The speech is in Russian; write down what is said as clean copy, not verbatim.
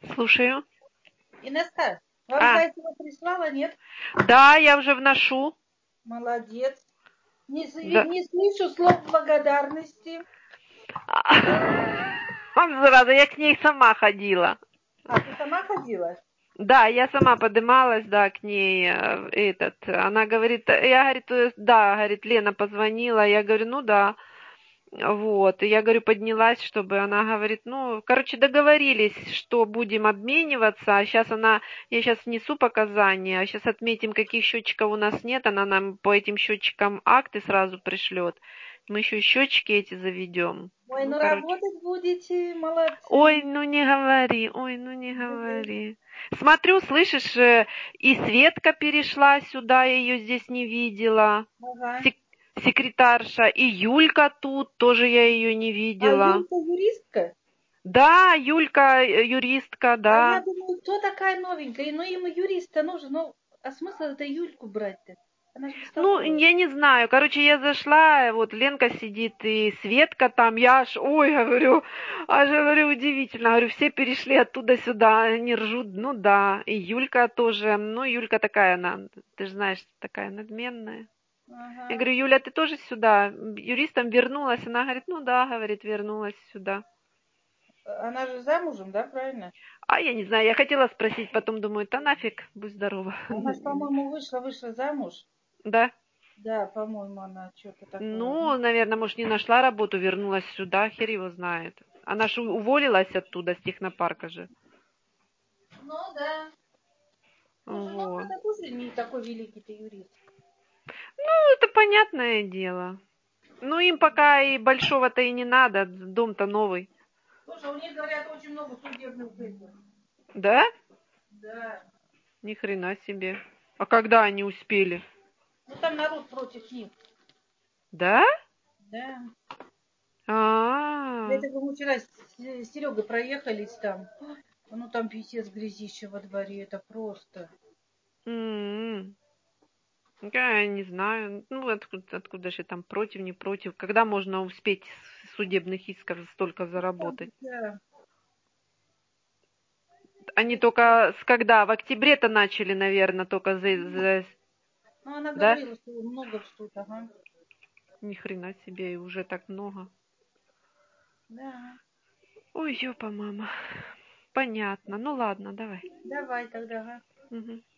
Слушаю. Инесса, вам А, Зайцева прислала, нет? да, я уже вношу. Молодец. Да. Не слышу слов благодарности. Сразу, я к ней сама ходила. А, ты сама ходила? Да, я сама подымалась, да, к ней, она говорит, я, говорит, да, говорит, Лена позвонила, я говорю, ну да, вот, и я говорю, поднялась, чтобы она говорит, ну, короче, договорились, что будем обмениваться, а сейчас я сейчас несу показания, а сейчас отметим, каких счетчиков у нас нет, она нам по этим счетчикам акты сразу пришлет, мы еще счетчики эти заведем. Ой, Ну, ну короче. работать будете, молодцы. Ой, ну не говори, ой, ну не говори. Смотрю, слышишь, и Светка перешла сюда, я ее здесь не видела. Ага. Сек- Секретарша, и Юлька тут, тоже я ее не А видела. Юлька юристка? Да, Юлька, юристка, А я да. думаю, кто такая новенькая? Ну, ему юриста нужен. Ну, а смысл это Юльку брать-то? Она же Ну, бестолковая. я не знаю. Короче, я зашла, вот Ленка сидит, и Светка там, я аж, ой, говорю, удивительно. Говорю, все перешли оттуда сюда, они ржут. Ну да, и Юлька тоже. Ну, Юлька такая, она, ты же знаешь, такая надменная. Я Ага. говорю, Юля, ты тоже сюда юристом вернулась? Она говорит, ну да, говорит, вернулась сюда. Она же замужем, да, правильно? А я не знаю, я хотела спросить, потом думаю, да нафиг, будь здорова. Она же, по-моему, вышла замуж. Да? Да, по-моему, она что-то такое. Ну, наверное, может, не нашла работу, вернулась сюда, хер его знает. Она же уволилась оттуда, с технопарка же. Ну да. Слушай, ну Вот. она тоже не такой великий-то юрист. Ну, это понятное дело. Ну, им пока и большого-то и не надо, дом-то новый. Слушай, у них, говорят, очень много судебных этих. Да? Да. Ни хрена себе. А когда они успели? Ну там народ против них. Да? Да. А, Это как мы вчера с Серегой проехались там. Ну там писец грязище во дворе. Это просто. м. Я не знаю. Ну, откуда же там против, не против. Когда можно успеть с судебных исков столько заработать? Да. Они только с когда? В октябре-то начали, наверное, только Ну она да? говорила, что много в суд, ага. Ни хрена себе, и уже так много. Да. Ой, ёпа, мама. Понятно. Ну ладно, давай. Давай тогда, ага. Мгм.